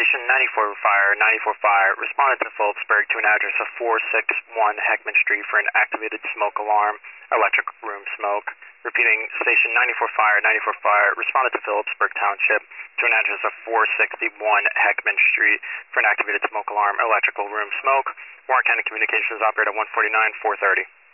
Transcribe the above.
Station 94 Fire responded to Phillipsburg to an address of 461 Heckman Street for an activated smoke alarm, electric room smoke. Repeating, Station 94 Fire responded to Phillipsburg Township to an address of 461 Heckman Street for an activated smoke alarm, electrical room smoke. Warren County Communications operator 149-430.